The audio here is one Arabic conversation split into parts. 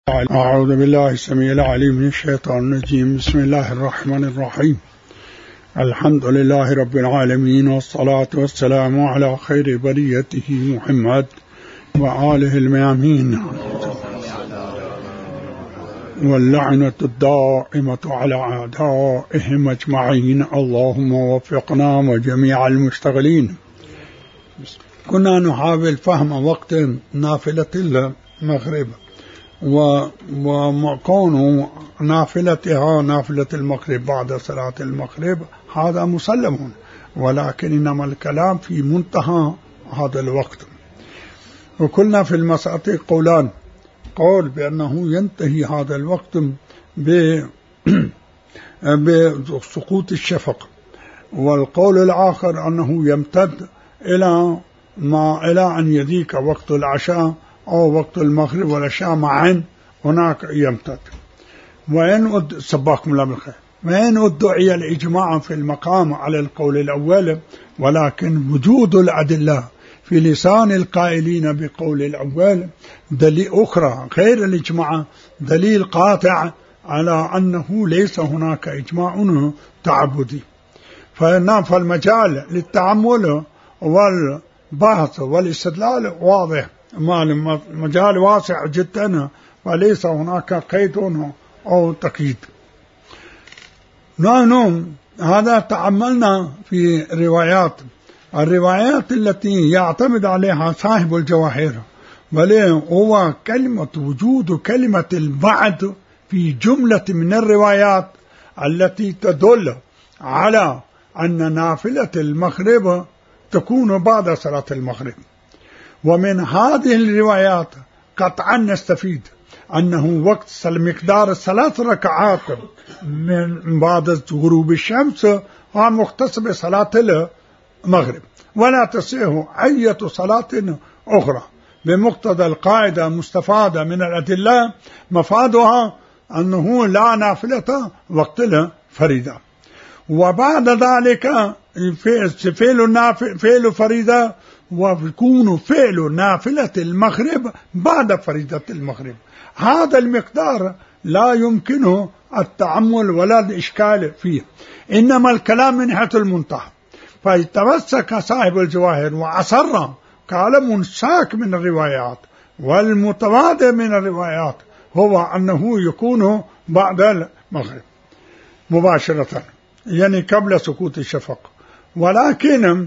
أعوذ بالله السميع العليم من الشيطان الرجيم. بسم الله الرحمن الرحيم. الحمد لله رب العالمين، والصلاة والسلام على خير بريته محمد وآله الميامين، واللعنة الدائمة على أعدائهم أجمعين. اللهم وفقنا وجميع المشتغلين. كنا نحاول فهم وقت نافلة المغرب وكون نافلتها نافلة المغرب بعد صلاة المغرب هذا مسلم، ولكن إنما الكلام في منتهى هذا الوقت. وكلنا في المسألة قولان: قول بأنه ينتهي هذا الوقت بسقوط الشفق، والقول الآخر أنه يمتد إلى أن يضيق وقت العشاء أو وقت المغرب والعشاء معا، هناك يمتد. وإن سباكم الله بالخير، وإن ادعي الإجماع في المقام على القول الأول، ولكن وجود الأدلة في لسان القائلين بقول الأول دليل أخرى غير الإجماع، دليل قاطع على أنه ليس هناك إجماع تعبدي. فالمجال للتأمل والبحث والاستدلال واضح، مجال واسع جدا، وليس هناك قيد أو تقييد. نحن هذا تأملنا في الروايات التي يعتمد عليها صاحب الجواهر، بل هو وجود كلمة البعد في جملة من الروايات التي تدل على أن نافلة المغرب تكون بعد صلاة المغرب. ومن هذه الروايات قطعا نستفيد أنه وقت مقدار 3 ركعات من بعد غروب الشمس هو مختص بصلاة المغرب، ولا تصح أي صلاة أخرى. بمقتضى القاعدة المستفادة من الأدلة مفادها أنه لا نافلة وقت الفريضة. وبعد ذلك فعل فريضة، ويكون فعل نافلة المغرب بعد فريضة المغرب. هذا المقدار لا يمكنه التأمل ولا الإشكال فيه، إنما الكلام من حيث المنتهى. فيتمسك صاحب الجواهر وأصر، قال منساك من الروايات والمتواتر من الروايات هو أنه يكون بعد المغرب مباشرة، يعني قبل سقوط الشفق. ولكن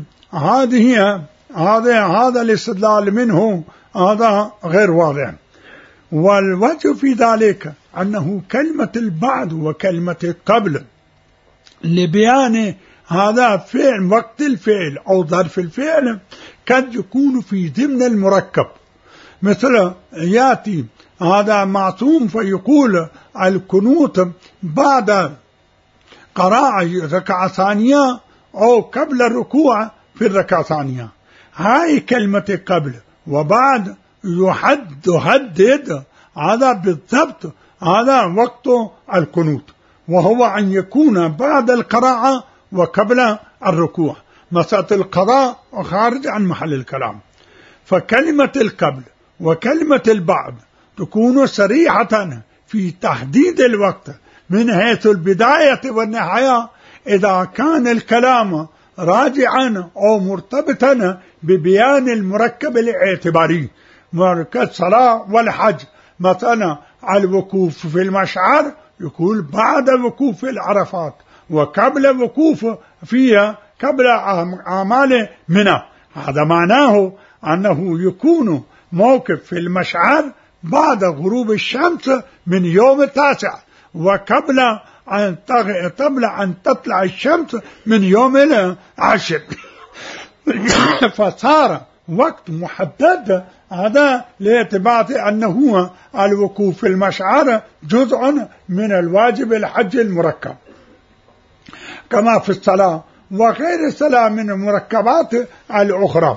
هذا الاستدلال منه هذا غير واضح. والوجه في ذلك أنه كلمة البعد وكلمة القبل لبيان هذا فعل وقت الفعل أو ظرف الفعل قد يكون في ضمن المركب. مثل يأتي هذا معصوم فيقول القنوت بعد قراءة ركعة ثانية أو قبل الركوع في الركعة الثانية. هاي كلمة قبل وبعد يحدد هذا بالضبط هذا وقت القنوت، وهو أن يكون بعد القراءة وقبل الركوع. مسألة القضاء خارج عن محل الكلام. فكلمة القبل وكلمة البعد تكون صريحة في تحديد الوقت من حيث البداية والنهاية، إذا كان الكلام راجعا أو مرتبطا ببيان المركب الاعتباري، مركب الصلاة والحج. مثلا الوقوف في المشعر يقول بعد وقوف العرفات وقبل وقوف فيها قبل أعمال منى. هذا معناه أنه يكون موقف في المشعر بعد غروب الشمس من يوم 9 وقبل أن تطلع الشمس من يوم 10. فصار وقت محدد، هذا لاعتبار أنه الوقوف في المشعر جزء من الواجب الحج المركب، كما في الصلاة وغير الصلاة من المركبات الأخرى.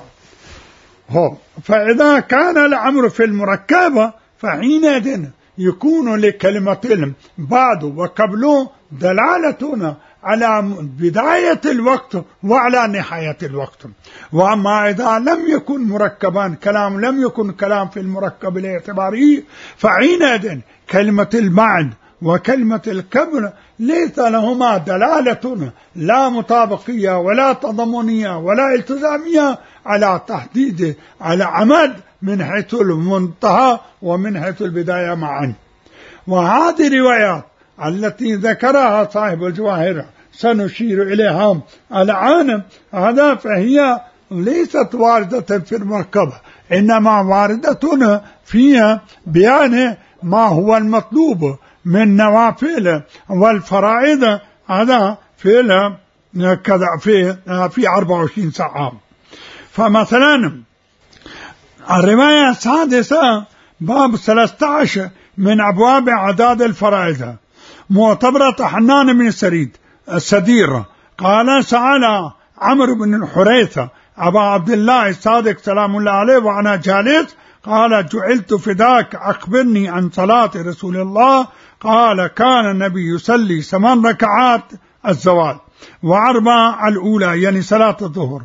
فإذا كان الأمر في المركبة فحينئذ يكون لكلمة بعد وقبل دلالة على بداية الوقت وعلى نهاية الوقت. وأما إذا لم يكن مركبان كلام، لم يكن كلام في المركب الاعتباري، فحينئذ كلمة البعد وكلمة القبل ليس لهما دلالة لا مطابقية ولا تضمنية ولا التزامية على تحديد على عمد من حيث المنتهى ومن حيث البداية معا. وهذه الروايات التي ذكرها صاحب الجواهر سنشير إليها الآن، هذا فهي ليست واردة في المركبة، إنما واردة في بيان ما هو المطلوب من نوافل والفرائض، هذا في كذا في 24 ساعة. فمثلا الرواية السادسة باب 13 من أبواب عداد الفرائض، معتبرة حنان بن السدير قال سأل عمرو بن الحريث أبا عبد الله الصادق سلام الله عليه وأنا جالس، قال جعلت فداك أخبرني عن صلاة رسول الله. قال كان النبي يصلي 8 ركعات الزوال، و4 الأولى يعني صلاة الظهر،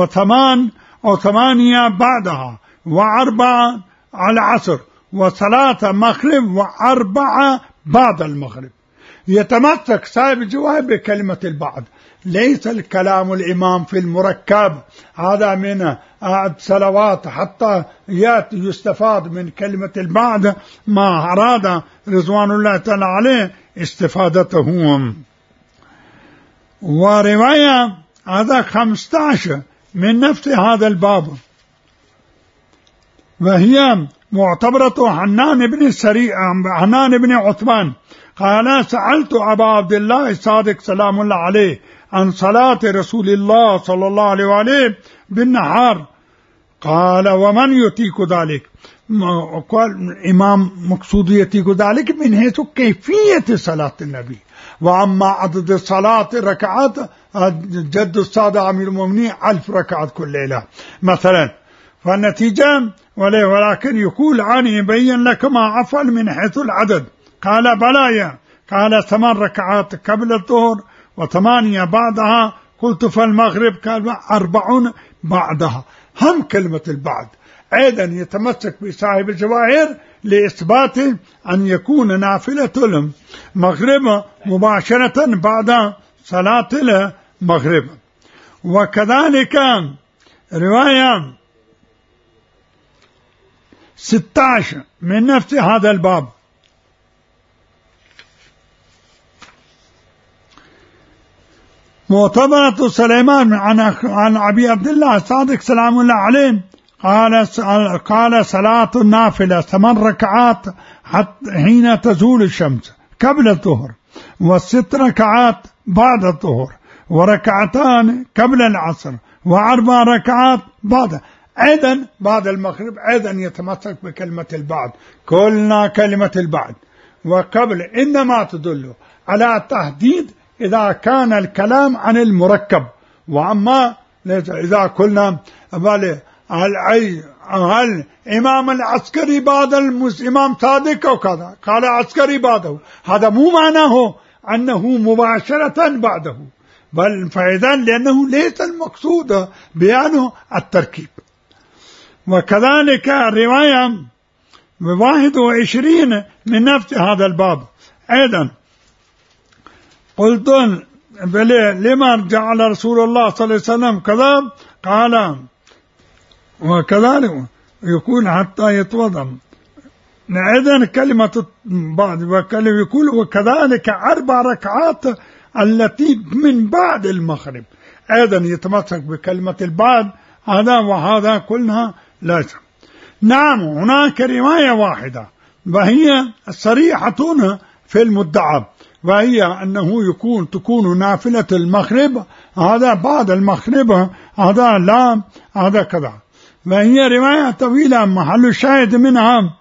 و8 بعدها، و4 العصر، وصلاة مغرب، و4 بعد المغرب. يتمسك صاحب الجواهر بكلمة البعد، ليس الكلام الإمام في المركب، هذا من الصلوات حتى يستفاد من كلمة البعد ما أراد رضوان الله تعالى عليه استفادتهم. ورواية هذا 15 من نفس هذا الباب، وهي معتبرة حنان بن عثمان قال سألت أبا عبد الله الصادق سلام الله عليه عن صلاة رسول الله صلى الله عليه وآله بالنهار. قال ومن يطيق ذلك؟ قال الإمام مقصود يطيق ذلك من حيث كيفية صلاة النبي، وأما عدد الصلاة الركعات جد السادة أمير المؤمنين 1000 ركعات كل ليلة مثلا. فالنتيجة ولكن يقول عني يبين لك ما أفعل من حيث العدد. قال بلايا، قال 8 ركعات قبل الظهر، و8 بعدها. قلت فالمغرب؟ قال 40 بعدها. هم كلمة البعد أيضا يتمسك بصاحب الجواهر لإثبات أن يكون نافلة المغرب مباشرة بعد صلاة المغرب. وكذلك رواية 16 من نفس هذا الباب، معتبرة سليمان عن أبي عبد الله الصادق سلام الله عليه قال صلاة النافلة 8 ركعات حين تزول الشمس قبل الظهر، و6 ركعات بعد الظهر، وركعتان قبل العصر، و4 ركعات بعد. أيضا بعد المغرب أيضا يتمسك بكلمة البعد. قلنا كلمة البعد وقبل إنما تدل على تحديد إذا كان الكلام عن المركب. وأما إذا قلنا هل إمام العسكري بعد الإمام صادق أو كذا، قال عسكري بعده، هذا مو معناه أنه مباشرة بعده، بل فإذا لأنه ليس المقصود بيان التركيب. وكذلك الرواية 21 من نفس هذا الباب أيضا، قلت لما جعل رسول الله صلى الله عليه وسلم كذا؟ قال وكذلك يكون حتى يتوضأ. إذن كلمة بعد يقول وكذلك 4 ركعات التي من بعد المغرب أيضا يتمسك بكلمة البعد. هذا وهذا كلها لازم. نعم هناك رواية واحدة وهي صريحة في المدعى، وهي أنه تكون نافلة المغرب، هذا بعد المغرب، هذا لا، هذا كذا. وهي رواية طويلة محل الشاهد منها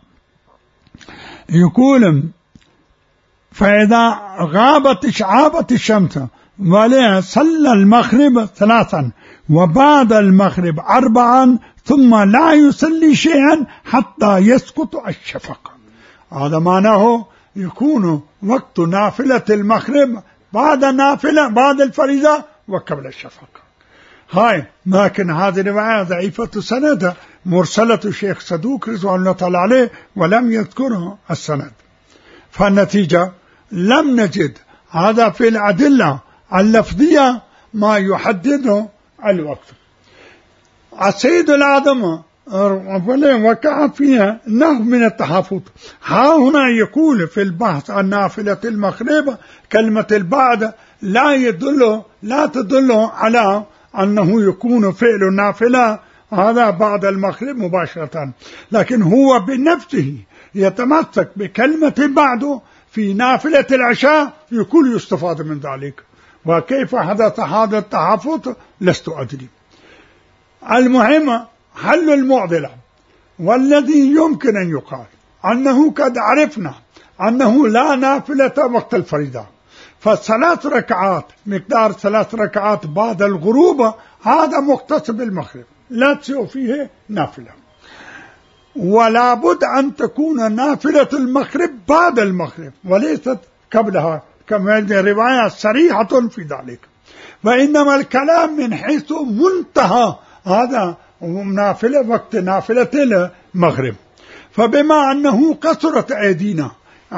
يقول فإذا غابت الشمس وليه صلى المغرب 3 وبعد المغرب 4 ثم لا يصلي شيئا حتى يسقط الشفق. هذا معناه يكون وقت نافلة المغرب بعد النافلة بعد الفريضة وقبل الشفق. هاي لكن هذه الرواية ضعيفة السند، مرسلة الشيخ صدوق رضوان الله تعالى عليه، ولم يذكرها السند. فالنتيجة لم نجد هذا في الأدلة اللفظية ما يحدده الوقت. السيد الأعظم وقع فيها نوع من التحفظ. ها هنا يقول في البحث عن نافلة المغرب كلمة البعد لا تدل على أنه يكون فعل النافلة هذا بعد المغرب مباشرة، لكن هو بنفسه يتمسك بكلمة بعد في نافلة العشاء يكون يستفاد من ذلك. وكيف حدث هذا التحفظ لست أدري. المهم حل المعضلة، والذي يمكن أن يقال أنه قد عرفنا أنه لا نافلة وقت الفريضة، فالثلاث ركعات مقدار 3 ركعات بعد الغروب هذا مختص بالمغرب لا تسوء فيه نافلة، ولا بد أن تكون نافلة المغرب بعد المغرب وليست قبلها كما الرواية صريحة في ذلك. وإنما الكلام من حيث منتهى هذا نافلة وقت نافلة المغرب. فبما أنه قصرت أيدينا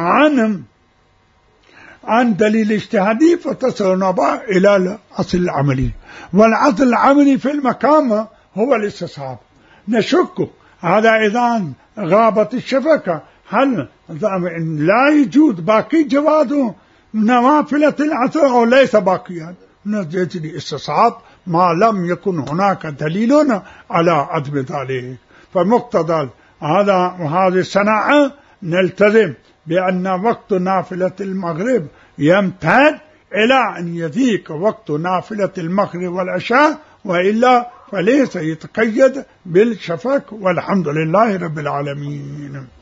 عن دليل اجتهادي فتصلنا إلى الأصل العملي، والأصل العملي في المقام هو الاستصحاب. نشك هذا إذا غابت الشفقة هل لا يوجد باقي جواز نوافل العصر أو ليس باقيا؟ نجد استصحاب ما لم يكن هناك دليل على عدم ذلك. فمقتضى هذه الصناعة نلتزم بأن وقت نافلة المغرب يمتد إلى أن يضيق وقت نافلة المغرب والعشاء، وإلا فليس يتقيد بالشفق. والحمد لله رب العالمين.